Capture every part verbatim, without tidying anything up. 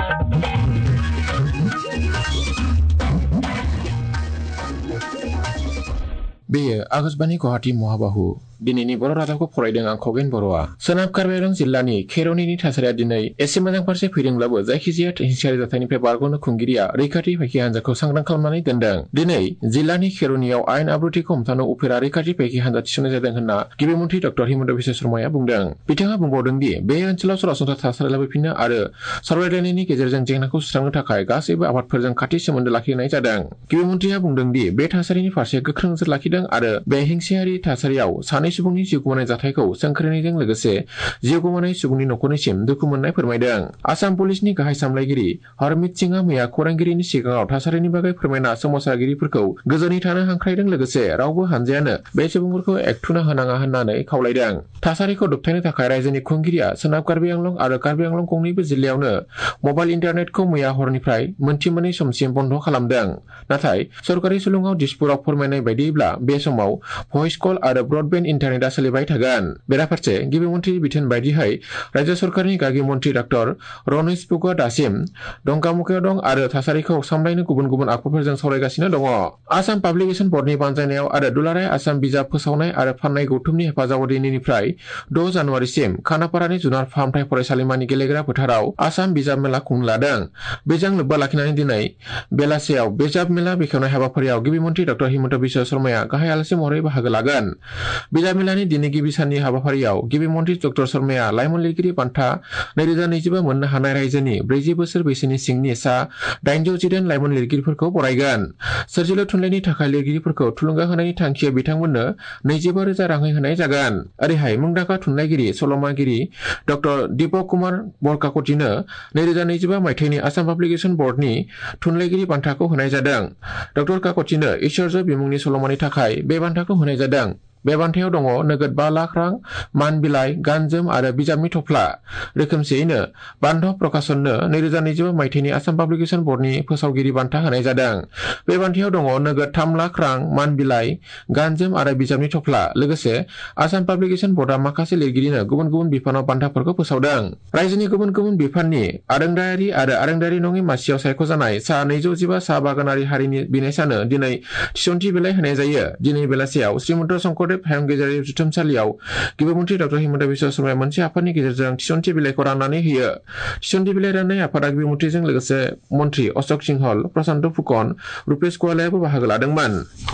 बेयो आगष्टबाणी गुवाहाटी महाबाहु दिनैनि बर' रादाबखौ फरायदों आं खगेन बर'आ। सोनाब कार्बि आंलं जिल्लानि खेर'निनि थासारिया दिनै एसे मोजां फारसे फैदोंब्लाबो जायखिजाया हिंसायारि जाथायनिफ्राय बारग'नो खुंगिरिया रैखाथि फायखि हान्जाखौ सांग्रां खालामनानै दोनदों। दिनै जिल्लानि खेर'नियाव आयेन आब्रुथिखौ हमथानो उफेरा रैखाथि फायखि हान्जा थिसननाय जादों होनना गिबि मन्थ्रि डक्टर हिमन्त बिश्व शर्माया बुंदों। बिथाङा बुंबावदों दि बे ओनसोलाव सरासनस्रा थासारि लाबोफिननो आरो सावरायलायनायनि गेजेरजों जेंनाखौ सुस्रांनो थाखाय गासैबो आफादफोरजों खाथि सोमोन्दो लाखिनाय जादों। गिबि मन्थ्रिया बुंदों दि बे थासारिनि फारसे गोख्रों नोजोर लाखिदों आरो बे हिंसायारि थासारियाव सानै सुबुंनि जिउ गोमानाय जाथायखौ सोंख्रिनायजों लोगोसे जिउ गोमानाय सुबुंनि नखरनिसिम दुखु मोननाय फोरमायदों। आसाम पुलिसनि गाहाय सामलायगिरि हरमित सिंहआ मैया खौरांगिरिनि सिगाङाव थासारिनि बागै फोरमायना सोमावसारगिरिफोरखौ गोजोनै थानो हांख्रायदों लोगोसे रावबो हानजायानो बे सुबुंफोरखौ एकथुना होनाङा होननानै खावलायदों। थासारिखौ दबथायनो थाखाय रायजोनि खुंगिरिया सोनाब कार्बि आंलं आरो कार्बि आंलं गंनैबो जिल्लायावनो मबाइल इन्टारनेटखौ मैया हरनिफ्राय मोनथि मोनै समसिम बन्द खालामदों। नाथाय सरकारि सुलुङाव दिसपुराव फोरमायनाय बायदिब्ला बे समाव भइस कल आरो ब्रडबेन्ड इन्टारनेटआ सोलिबाय थागोन। बेराफारसे गिबि मन्थ्रि बिथोन बायदियै रायजो सरकारनि गागि मन्थ्रि डक्टर रनेश पेगुआ दासिम दंगामुखायाव दं आरो थासारिखौ सामलायनो गुबुन गुबुन आफादफोरजों सावरायगासिनो दङ। आसाम पाब्लिकेसन बर्डनि बानजायनायाव आरो दुलाराय आसाम बिजाब फोसावनाय आरो फाननाय गौथुमनि हेफाजाबाव दिनैनिफ्राय द' जानुवारिसिम खानापारानि जुनार फाहामथाय फरायसालिमानि गेलेग्रा फोथाराव आसाम बिजाब मेला खुंनो लादों। बेजों लोब्बा लाखिनानै दिनै बेलासियाव बिजाब मेला बेखेवनाय हाबाफारियाव गिबि मन्थ्रि डक्टर हिमन्त बिश्व शर्माया गाहाय आलासि महरै बाहागो लागोन। बिजाब मेलानि दिनै गिबि साननि हाबाफारियाव गिबि मन्थ्रि डक्टर शर्माया लाइमोन लिरगिरि बान्था नैरोजा नैजिबा मोननो हानाय रायजोनि ब्रैजि बोसोर बैसोनि सिंनि सा दाइनजौ जिदाइन लाइमोन लिरगिरिफोरखौ बरायगोन। सोरजिलु थुनलाइनि थाखाय लिरगिरिफोरखौ थुलुंगा होनायनि थांखिया बिथांमोननो नैजिबा रोजा राङै होनाय जागोन। ओरैहाय मुंदांखा थुनलाइगिरि सल'मागिरि डक्टर दीपक कुमार बरकाकतिनो नैरोजा नैजिबा मायथाइनि आसाम पाब्लिकेसन बर्डनि थुनलाइगिरि बान्थाखौ होनाय जादों। डक्टर काकतिनो ईश्वरजो बिमुंनि सल'मानि थाखाय बे बान्थाखौ होनाय जादों। बे बान्थायाव दङ नोगोद बा लाख रां, मान बिलाइ, गानजोम आरो बिजाबनि थफ्ला। रोखोमसेयैनो बान्धब प्रकाशननो नैरोजा नैजिबा मायथाइनि आसाम पाब्लिकेसन बर्डनि फोसावगिरि बान्था होनाय जादों। बे बान्थायाव दङ नोगोद थाम लाख रां, मान बिलाइ, गानजोम आरो बिजाबनि थफ्ला। लोगोसे आसाम पाब्लिकेसन बर्डआ माखासे लिरगिरिनो गुबुन गुबुन बिफानाव बान्थाफोरखौ फोसावदों। रायजोनि गुबुन गुबुन बिफाननि आरोंदायारि आरो आरोंदायारि नङि मासियाव सायख'जानाय सा नैजौ जिबा साहा बागानारि हारिनि बिनायसानो दिनै थिसनथि बिलाइ होनाय जायो। दिनै बेलासियाव श्रीमन्त शंकरदेव हायुं गेजेरारि जुथुमसालियाव गिबि मन्थ्रि डक्टर हिमन्त बिश्व शर्माया मोनसे आफादनि गेजेरजों थिसनथि बिलाइखौ राननानै होयो। थिसनथि बिलाइ राननाय आफादा गिबि मन्थ्रिजों लोगोसे मन्थ्रि अशोक सिंहल, प्रशान्त फुकन, रुपेश गवालायाबो बाहागो लादोंमोन।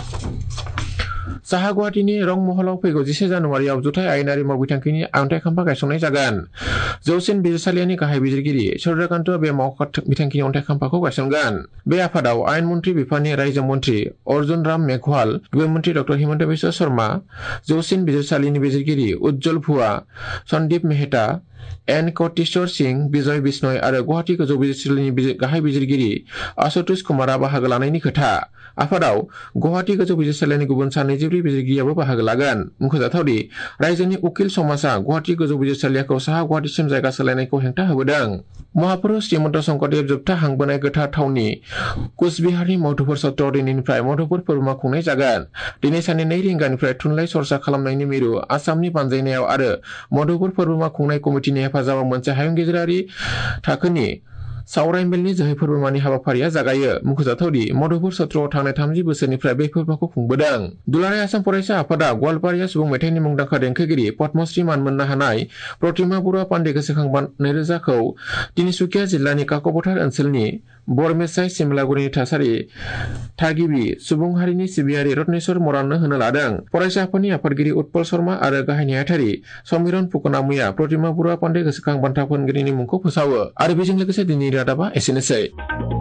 साहा गुवाहाटीनि रंमहलाव फैगौ जिसे जानुवारियाव जुथाइ आयेनारि मावबिथांखिनि अन्थाइ खाम्फा गायसननाय जागोन। जौसिन बिजिरसालियानि गाहाय बिजिरगिरि चन्द्रकान्तआ बे मावबिथांखिनि अन्थाइ खाम्फाखौ गायसनगोन। बे आफादाव आयेन मन्थ्रि बिफाननि रायजो मन्थ्रि अर्जुन राम मेघवाल, गिबि मन्थ्रि डक्टर हिमन्त बिश्व शर्मा, जौसिन बिजिरसालिनि बिजिरगिरि उज्जवल भुवा, सन्दीप मेहता, एन कटेश्वर सिंह, बिजय बिश्नय आरो गुवाहाटी गोजौ बिजिरसालिनि गाहाय बिजिरगिरि आशुतोष कुमारआ बाहागो लानायनि खोथा। आफादाव गुवाहाटी गोजौ बिजिरसालिनि गुबुन सा नैजिब्रै बिजिरगिरियाबो बाहागो लागोन। मुंख'जाथावदि रायजोनि उकिल समाजआ गुवाहाटी गोजौ बिजिरसालिखौ साहा गुवाहाटीसिम जायगा सोलायनायखौ हेंथा होबोदों। महापुरुष श्रीमन्त शंकरदेव जोबथा हांबोनाय गोथार थावनि कुचबिहारनि मधुपुर सत्रआव दिनैनिफ्राय मधुपुर फोरबोमा खुंनाय जागोन। दिनै साननि नै रिंगानिफ्राय थुनलाइ सरसा खालामनायनि मिरु आसामनि बानजायनायाव आरो मधुपुर फोरबोमा खुंनाय कमिटिनि हेफाजाबाव मोनसे हायुं गेजेरारि थाखोनि सावराय मेलनि जोहै फोरबोमानि हाबाफारिया जागायो। मुंख'जाथावदि मधुपुर सत्रआव थांनाय थामजि बोसोरनिफ्राय बे फोरबोखौ खुंबोदों। दुलाराय आसाम फरायसा आफादा गवालपारिया सुबुं मेथाइनि मुंदांखा देंखोगिरि पद्मश्री मान मोननो हानाय प्रतिमा बरुवा पाण्डे गोसोखां नैरोजाखौ तिनिसुकिया जिल्लानि काकपथार ओनसोलनि बरमेसाय सिमलागुरिनि थासारि थागिबि सुबुं हारिनि सिबियारि रत्नेश्वर मराननो होनो लादों। फरायसा आफादनि आफादगिरि उत्पल शर्मा आरो गाहाय नेहाथारि समिरन फुकना मैया प्रतिमा बरुवा पाण्डे गोसोखां बान्था फोरोंगिरिनि मुंखौ फोसावो। आरो बेजों लोगोसे दिनै रादाबा एसेनोसै।